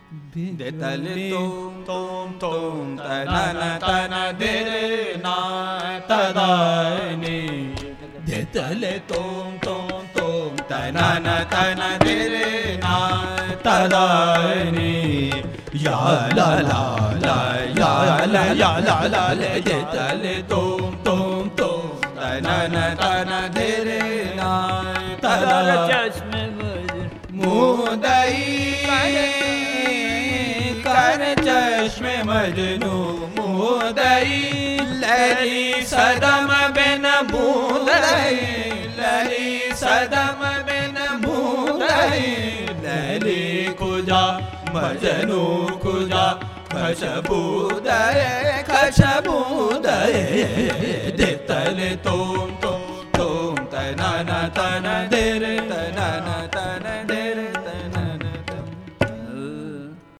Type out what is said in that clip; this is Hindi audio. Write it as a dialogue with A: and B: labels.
A: Detale tom tom tom tanana tana dere na tadani. Detale tom tom tom tanana tana dere na tadani. Ya la la la ya la ya la la le detale tom tom tom tanana tana dere na tadani. Mudai कर चश्मे मजनू मुदई लरी सदम बिन मुदई लरी सदम बिन मुदई लरी खुजा मजनू खुजा खशबूदय खशबूदय देतले तुम तुम तुम तना तना